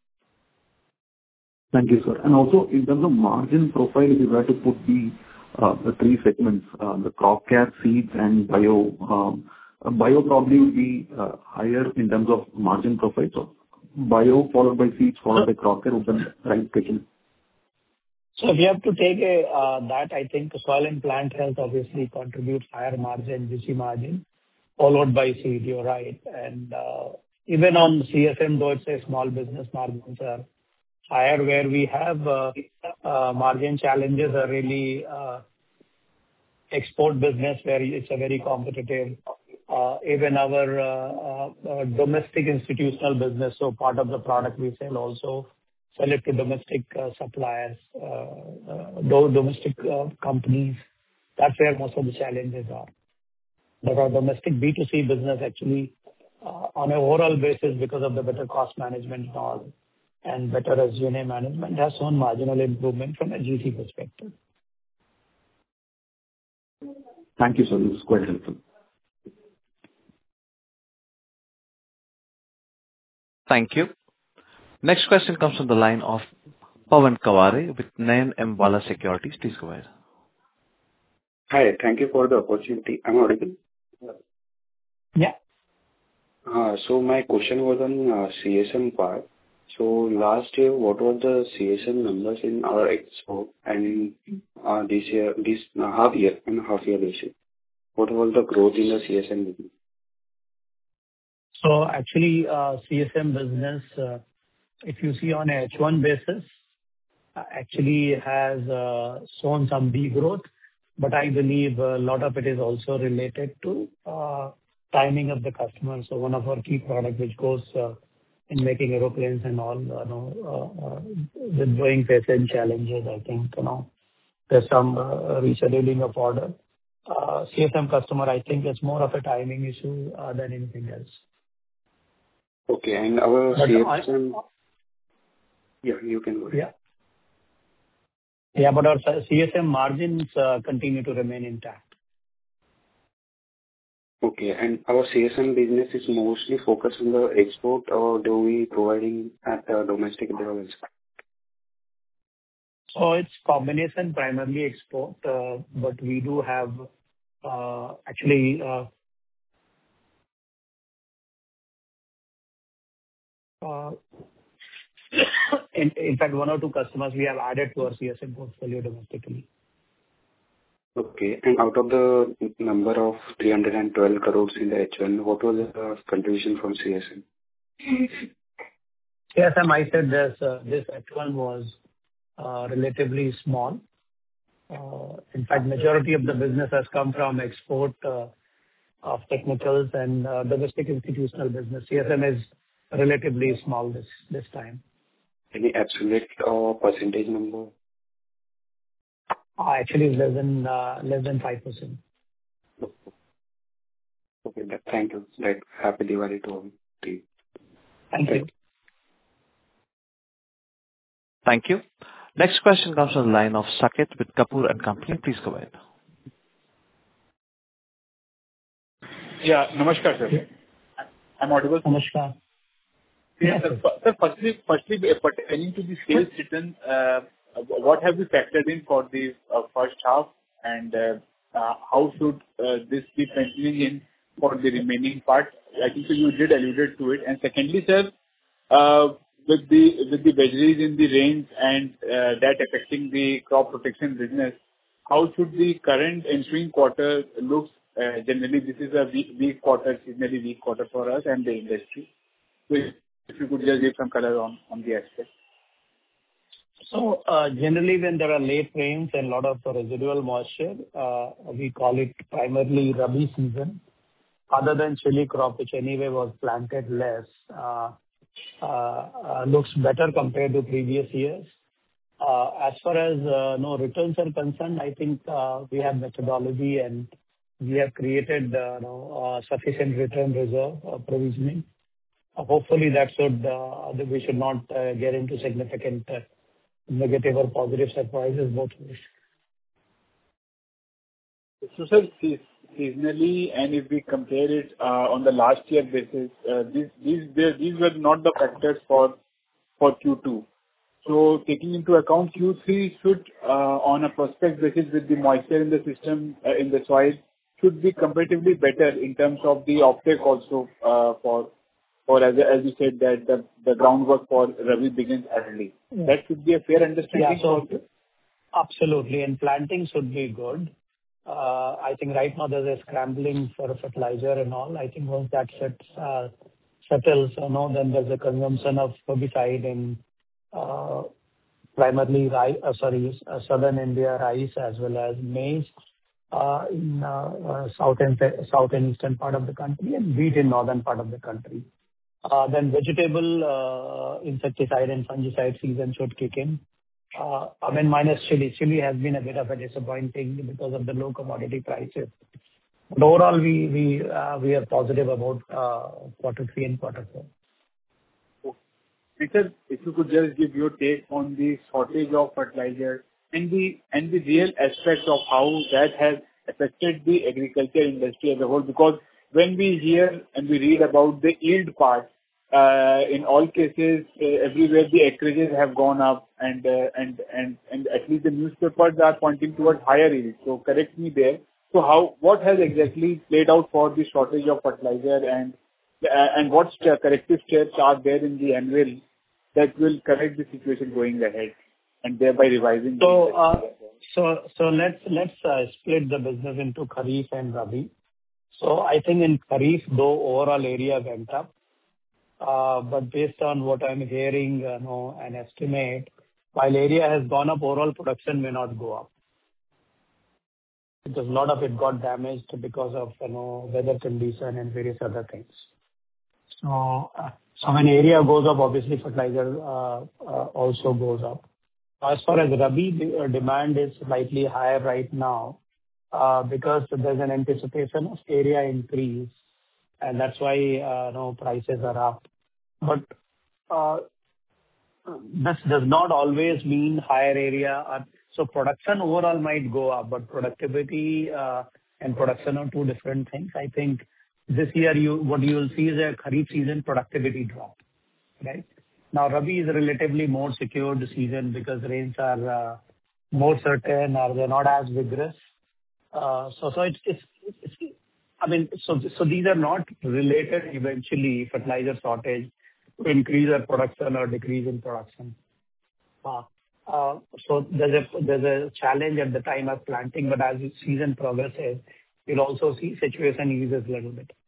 Thank you, sir. And also, in terms of margin profile, if you were to put the three segments, the crop care, seeds, and bio probably will be higher in terms of margin profile. So bio followed by seeds, followed by crop care, would be the right picking. So if you have to take that, I think soil and plant health obviously contributes higher margin, GC margin, followed by seed, you're right. And even on CSM, though it's a small business, margins are higher. Where we have margin challenges are really export business, where it's a very competitive. Even our domestic institutional business, so part of the product we sell also sell it to domestic suppliers, domestic companies. That's where most of the challenges are. But our domestic B2C business actually, on an overall basis, because of the better cost management and all, and better SG&A management, has shown marginal improvement from a GC perspective. Thank you, sir. This is quite helpful. Thank you. Next question comes from the line of Pawan Kaware with Nayan M. Vala Securities. Please go ahead. Hi, thank you for the opportunity. Am I audible? Yeah. So my question was on CSM part. So last year, what was the CSM numbers in our export, and this year, half year basis? What was the growth in the CSM business? So actually, CSM business, if you see on a H1 basis, actually has shown some degrowth, but I believe a lot of it is also related to timing of the customer. So one of our key products which goes in making aeroplanes and all. With Boeing facing challenges, I think there's some rescheduling of order. CSM customer, I think it's more of a timing issue than anything else. Okay. And our But CSM, yeah, you can go ahead. Yeah, but our CSM margins continue to remain intact. Okay. And our CSM business is mostly focused on the export, or do we providing at the domestic level? So it's combination, primarily export, but we do have actually in fact, one or two customers we have added to our CSM portfolio domestically. Okay. And out of the number of 312 crores in the H1, what was the contribution from CSM? CSM, I said this H1 was relatively small. In fact, majority of the business has come from export of technicals and domestic institutional business. CSM is relatively small this time. Any absolute or percentage number? Actually, it's less than 5%. Okay. Thank you. Happy Diwali to all. Thank you. Thank you. Next question comes from the line of Saket with Kapoor & Company. Please go ahead. Yeah. Namaskar, sir. I'm audible? Namaskar. Yes, sir. Sir, firstly, pertaining to the sales return, what have you factored in for the first half, and how should this be continuing in for the remaining part? I think you did allude to it. And secondly, sir, with the vagaries in the rains and that affecting the crop protection business, how should the current ensuing quarter look? Generally, this is a weak quarter, seasonally weak quarter for us and the industry. So if you could just give some color on the aspect. So generally, when there are late rains and a lot of residual moisture, we call it primarily Rabi season. Other than chili crop, which anyway was planted less, looks better compared to previous years. As far as returns are concerned, I think we have methodology and we have created sufficient return reserve provisioning. Hopefully, we should not get into significant negative or positive surprises both ways. So, sir, seasonally, and if we compare it on the last year basis, these were not the factors for Q2. So, taking into account Q3 should, on a prospect basis with the moisture in the system, in the soil, should be comparatively better in terms of the offtake also for as you said, that the groundwork for Rabi begins early. That should be a fair understanding? Yeah, so absolutely. And planting should be good. I think right now there's a scrambling for fertilizer and all. I think once that settles, then there's a consumption of herbicide in primarily southern India, rice as well as maize in south and eastern part of the country, and wheat in northern part of the country. Then vegetable insecticide and fungicide season should kick in. Minus chili. Chili has been a bit of a disappointing because of the low commodity prices. But overall, we are positive about quarter 3 and quarter 4. Sir, if you could just give your take on the shortage of fertilizer and the real aspects of how that has affected the agriculture industry as a whole, because when we hear and we read about the yield part, in all cases, everywhere the acreages have gone up, and at least the newspapers are pointing towards higher yield. So correct me there. So what has exactly played out for the shortage of fertilizer, and what corrective steps are there in the annual that will correct the situation going ahead and thereby revising the So let's split the business into Kharif and Rabi. So I think in Kharif, though overall area went up, but based on what I'm hearing and estimate, while area has gone up, overall production may not go up. Because a lot of it got damaged because of weather condition and various other things. So So when area goes up, obviously fertilizer also goes up. As far as Rabi, demand is slightly higher right now because there's an anticipation of area increase, and that's why prices are up. But this does not always mean higher area. So production overall might go up, but productivity and production are two different things. I think this year what you will see is a Kharif season productivity drop, right? Now, Rabi is a relatively more secured season because rains are more certain or they're not as vigorous. So these are not related eventually, fertilizer shortage, to increase our production or decrease in production. So there's a challenge at the time of planting, but as the season progresses, you'll also see situation eases a little bit.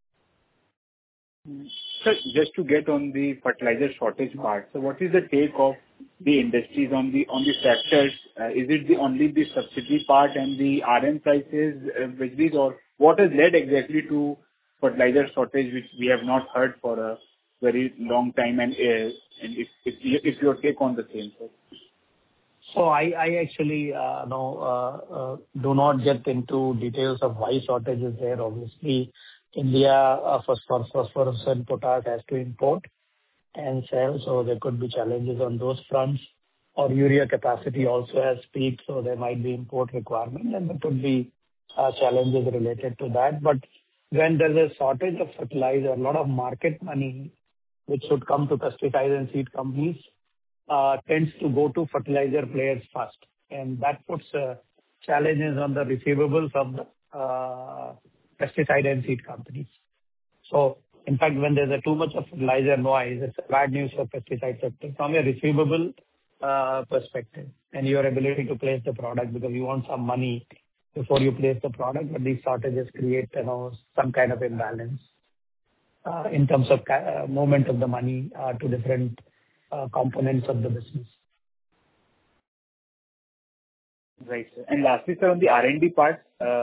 Sir, just to get on the fertilizer shortage part, so what is the take of the industries on the sectors? Is it only the subsidy part and the RM prices varies, or what has led exactly to fertilizer shortage, which we have not heard for a very long time, and if your take on the same, sir? So I actually do not get into details of why shortage is there. Obviously, India for phosphorus and potash has to import and sell, so there could be challenges on those fronts. Or urea capacity also has peaked, so there might be import requirement, and there could be challenges related to that. But when there's a shortage of fertilizer, a lot of market money, which should come to pesticide and seed companies, tends to go to fertilizer players first. And that puts challenges on the receivables of the pesticide and seed companies. So, in fact, when there's too much of fertilizer noise, it's bad news for pesticide sector from a receivable perspective and your ability to place the product, because you want some money before you place the product, but these shortages create some kind of imbalance in terms of movement of the money to different components of the business. Right, sir. And lastly, sir, on the R&D part,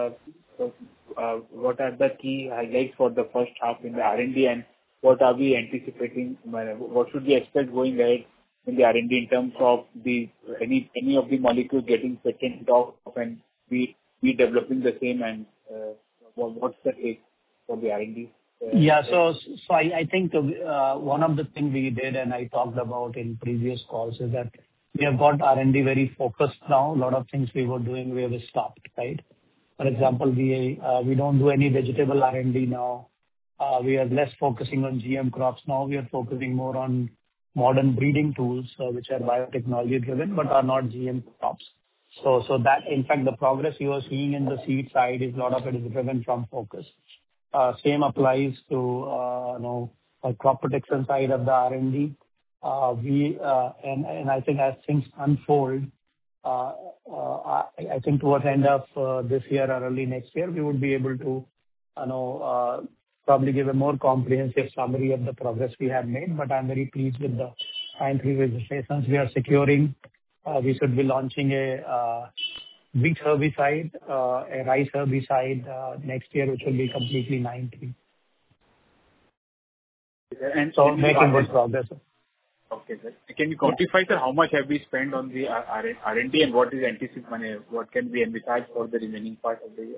what are the key highlights for the first half in the R&D, and what are we anticipating? What should we expect going ahead in the R&D in terms of any of the molecules getting patented off and we developing the same, and what's the take for the R&D? Yeah, so I think one of the things we did, and I talked about in previous calls, is that we have got R&D very focused now. A lot of things we were doing, we have stopped, right? For example, we don't do any vegetable R&D now. We are less focusing on GM crops now. We are focusing more on modern breeding tools, which are biotechnology driven, but are not GM crops. So that, in fact, the progress you are seeing in the seed side is a lot of it is driven from focus. Same applies to crop protection side of the R&D. And I think as things unfold, I think towards the end of this year or early next year, we would be able to probably give a more comprehensive summary of the progress we have made. But I'm very pleased with the scientific registrations we are securing. We should be launching a wheat herbicide, a rice herbicide next year, which will be completely 9(3). And so making good progress. Okay, sir. Can you quantify, sir, how much have we spent on the R&D, and what is anticipated? What can we envisage for the remaining part of the year?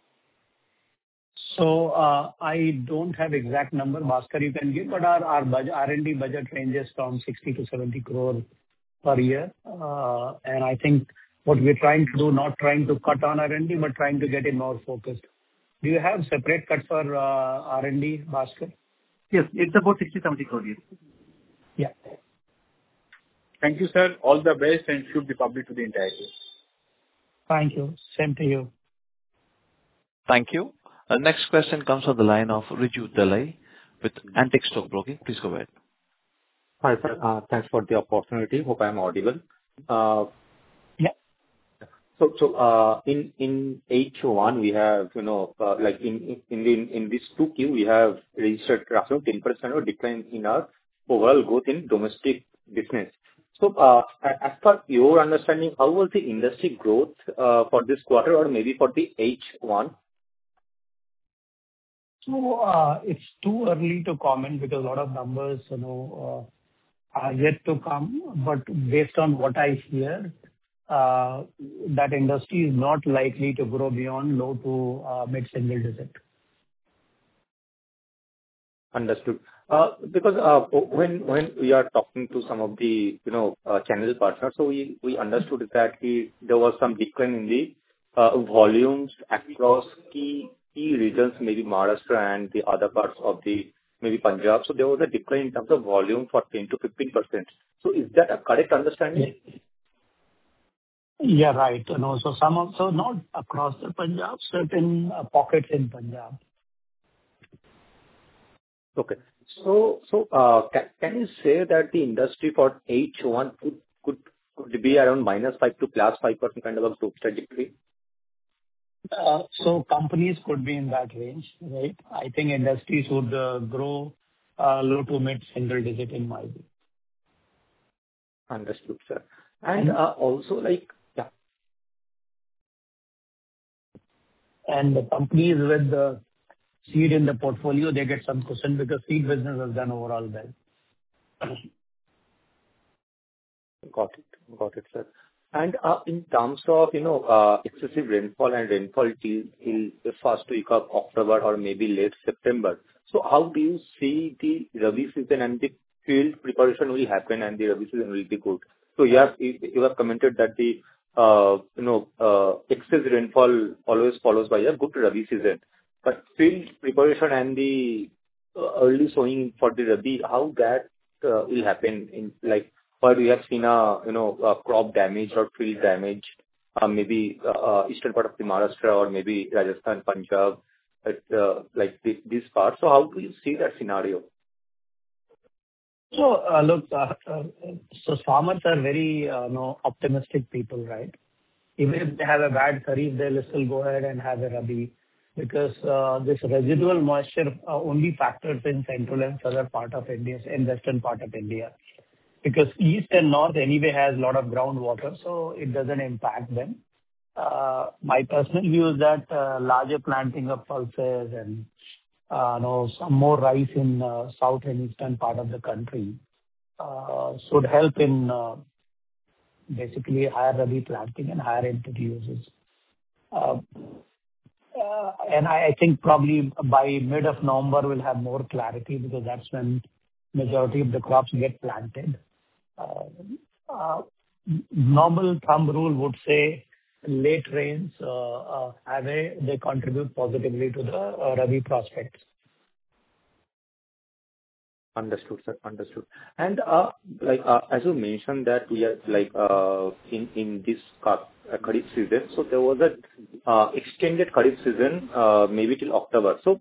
So I don't have exact number, Bhaskar, you can give, but our R&D budget ranges from 60 to 70 crore per year. And I think what we're trying to do, not trying to cut on R&D, but trying to get it more focused. Do you have separate cuts for R&D, Bhaskar? Yes, it's about 60-70 crore. Yeah. Thank you, sir. All the best, and should be public to the entire team. Thank you. Same to you. Thank you. Next question comes from the line of Riju Dalai with Antique Stock Broking. Please go ahead. Hi, sir. Thanks for the opportunity. Hope I'm audible. Yeah. So in H1 we have like in this 2Q we have registered roughly 10% of decline in our overall growth in domestic business. So as per your understanding, how was the industry growth for this quarter or maybe for the H1? It's too early to comment because a lot of numbers, are yet to come. But based on what I hear, that industry is not likely to grow beyond low to mid-single digit. Understood. Because when we are talking to some of the channel partners, so we understood that there was some decline in the volumes across key regions, maybe Maharashtra and the other parts of the maybe Punjab. So there was a decline in terms of volume for 10 to 15%. So is that a correct understanding? Yeah, right. So not across the Punjab, certain pockets in Punjab. Okay. So can you say that the industry for H1 could be around -5 to +5% kind of a growth trajectory? So companies could be in that range, right? I think industries would grow low to mid-single digit in my view. Understood, sir. And also yeah. And the companies with the seed in the portfolio, they get some cushion because seed business has done overall well. Got it, sir. And in terms of excessive rainfall and rainfall till the first week of October or maybe late September, so how do you see the Rabi season and the field preparation will happen and the Rabi season will be good? So you have commented that the excess rainfall always follows by a good Rabi season, but field preparation and the early sowing for the Rabi, how that will happen in where we have seen a crop damage or field damage, maybe eastern part of the Maharashtra or maybe Rajasthan, Punjab, this part. So how do you see that scenario? So look, so farmers are very optimistic people, right? Even if they have a bad kharif, they'll still go ahead and have a Rabi because this residual moisture only factors in central and southern part of India, in western part of India. Because east and north anyway has a lot of groundwater, so it doesn't impact them. My personal view is that larger planting of pulses and some more rice in south and eastern part of the country should help in basically higher Rabi planting and higher input uses. And I think probably by mid of November we'll have more clarity because that's when majority of the crops get planted. Normal thumb rule would say late rains they contribute positively to the Rabi prospects. Understood, sir. Understood. And as you mentioned that we are in this Kharif season, so there was a extended Kharif season maybe till October. So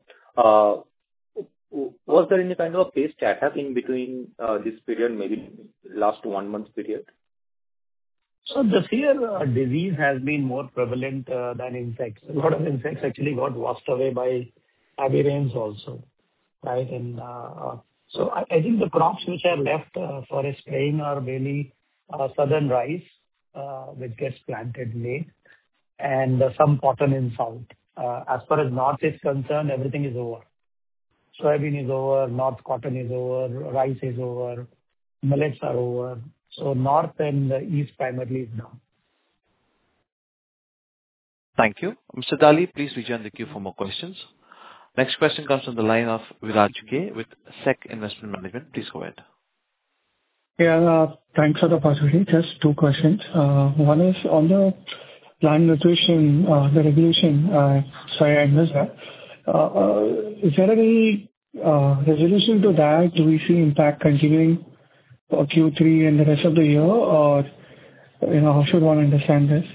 was there any kind of a phase startup in between this period, maybe last 1 month period? So this year disease has been more prevalent than insects. A lot of insects actually got washed away by heavy rains also, right? And so I think the crops which are left for a spraying are really southern rice, which gets planted late, and some cotton in south. As far as north is concerned, everything is over. Soybean is over, north cotton is over, rice is over, millets are over. So north and east primarily is down. Thank you. Mr. Dali, please rejoin the queue for more questions. Next question comes from the line of Viraj K with SEC Investment Management. Please go ahead. Yeah, thanks for the opportunity. Just two questions. One is on the plant nutrition, the regulation. Sorry, I missed that. Is there any resolution to that? Do we see impact continuing for Q3 and the rest of the year, or how should one understand this?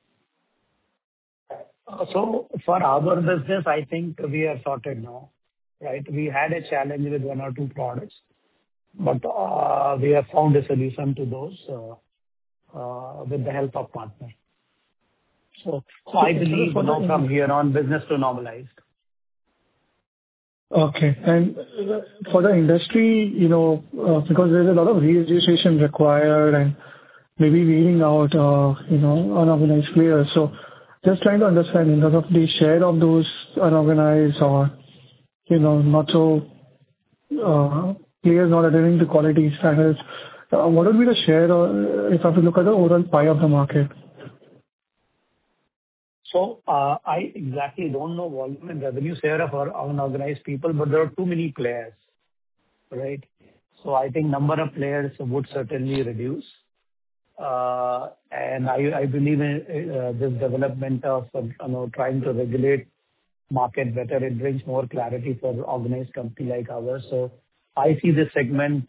So for our business, I think we are sorted now, right? We had a challenge with one or two products, but we have found a solution to those with the help of partners. So I believe from here on, business to normalized. Okay. And for the industry, because there's a lot of registration required and maybe weeding out, unorganized players. So just trying to understand in terms of the share of those unorganized or not so players not adhering to quality standards. What would be the share, if I have to look at the overall pie of the market? So I exactly don't know volume and revenue share of our unorganized people, but there are too many players, right? So I think number of players would certainly reduce. And I believe in this development of trying to regulate market better. It brings more clarity for organized company like ours. So I see this segment,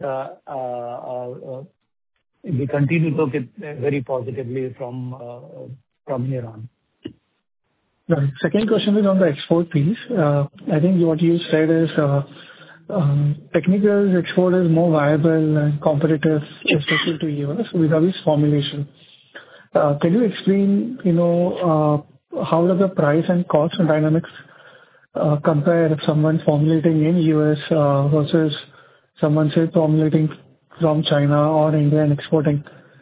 we continue to look at very positively from here on. Right. Second question is on the export piece. I think what you said is technical export is more viable and competitive, especially to US vis-à-vis formulation. Can you explain, how does the price and cost dynamics compare if someone's formulating in US versus someone, say, formulating from China or India and exporting?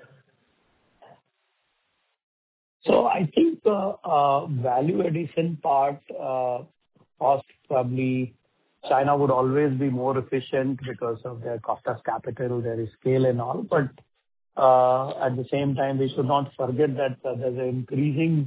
So I think the value addition part, cost probably China would always be more efficient because of their cost of capital, their scale and all. But at the same time, we should not forget that there's an increasing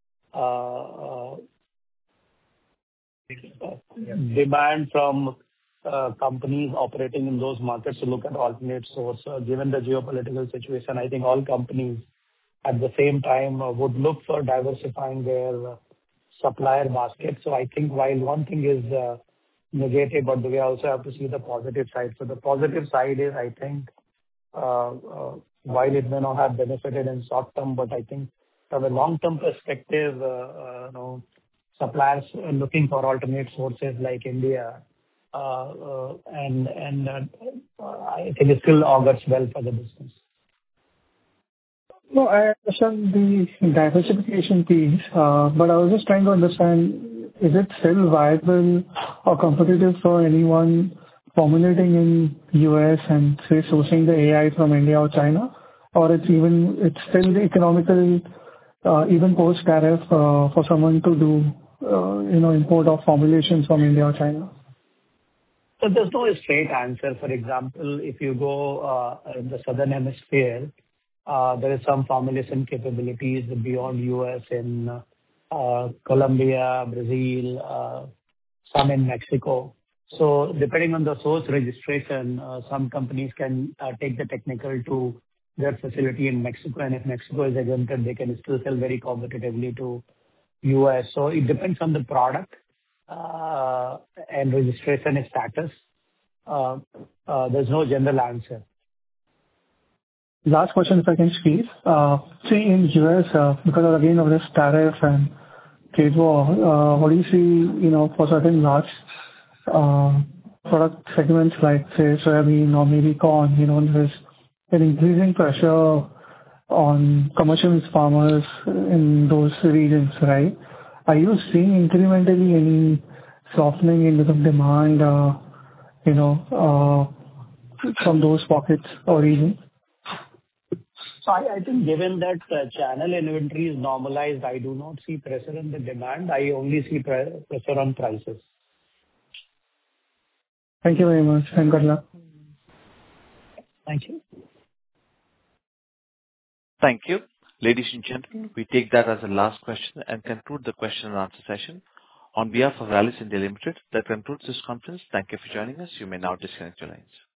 demand from companies operating in those markets to look at alternate source. Given the geopolitical situation, I think all companies at the same time would look for diversifying their supplier basket. So I think while one thing is negative, but we also have to see the positive side. So the positive side is, I think, while it may not have benefited in short term, but I think from a long-term perspective, suppliers are looking for alternate sources like India, and I think it still augurs well for the business. No, I understand the diversification piece, but I was just trying to understand, is it still viable or competitive for anyone formulating in US and, say, sourcing the AI from India or China? Or it's still economical, even post-tariff, for someone to do, import of formulations from India or China? So there's no straight answer. For example, if you go in the southern hemisphere, there is some formulation capabilities beyond US in Colombia, Brazil, some in Mexico. So depending on the source registration, some companies can take the technical to their facility in Mexico, and if Mexico is exempted, they can still sell very competitively to US. So it depends on the product and registration status. There's no general answer. Last question, if I can squeeze. See, in US, because again of this tariff and trade war, what do you see, for certain large product segments like, say, soybean or maybe corn, there's an increasing pressure on commercial farmers in those regions, right? Are you seeing incrementally any softening in the demand, from those pockets or regions? So I think given that channel inventory is normalized, I do not see pressure on the demand. I only see pressure on prices. Thank you very much, and good luck. Thank you. Thank you. Ladies and gentlemen, we take that as the last question and conclude the question and answer session. On behalf of Rallis India Limited, that concludes this conference. Thank you for joining us. You may now disconnect your lines.